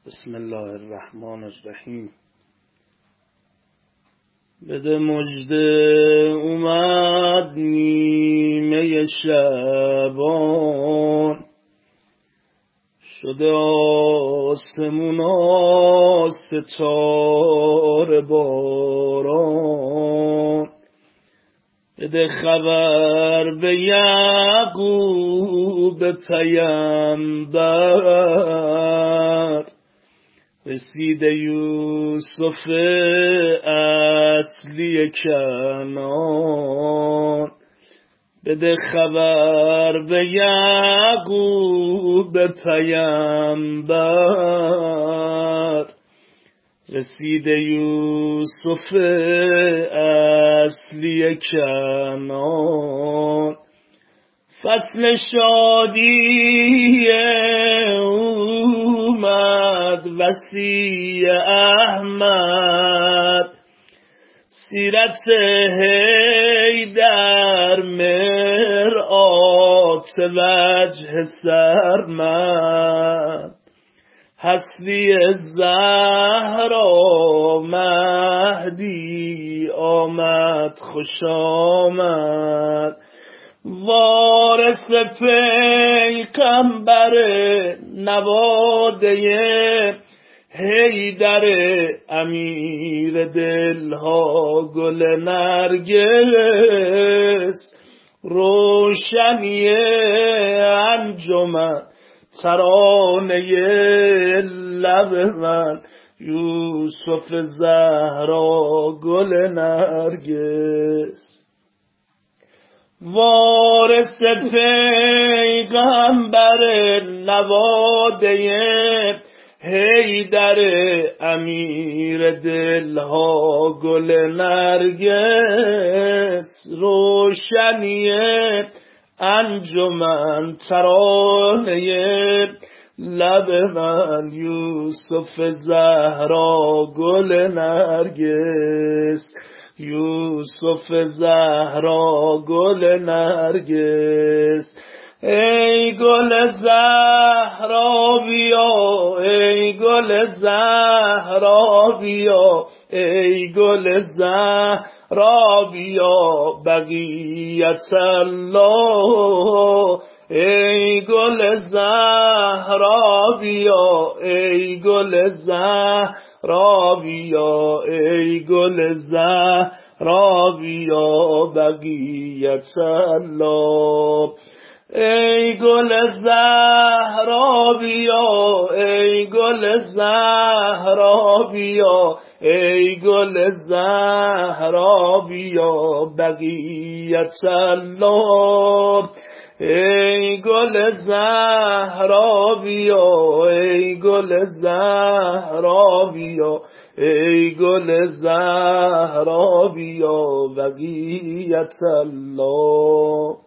بسم الله الرحمن الرحیم. بده مژده اومد نیمه شعبان، شده آسمونا ستاره باران. بده خبر به یعقوب پیامبر، رسیده یوسف اصلی کنعان. بده خبر به یعقوب پیامبر، رسیده یوسف اصلی کنعان. فصل شادی اومد وصی احمد، سیرت حیدر مرآت وجه سرمد. هستی زهرا مهدی آمد خوش آمد، وارث پیغمبر نواده حیدر امیر دلها گل نرگس. روشنی انجمن ترانه لب من، یوسف زهرا گل نرگس. وارث پیغمبر نواده حیدر امیر دلها گل نرگس. روشنی انجمن ترانه لب من، یوسف زهرا گل نرگس. یوسف زهرا گل نرگس. ای گل زهرا بیا، ای گل زهرا بیا، ای گل زهرا بیا بقیت الله. ای گل زهرا بیا، ای گل زهرا بیا، ای گل زهرا بیا بقیت الله. ای گل زهرا بیا، ای گل زهرا بیا، ای گل زهرا بیا بقیت الله. ای گل زهرا بیا، ای گل زهرا بیا، ای گل زهرا بیا بقیت الله.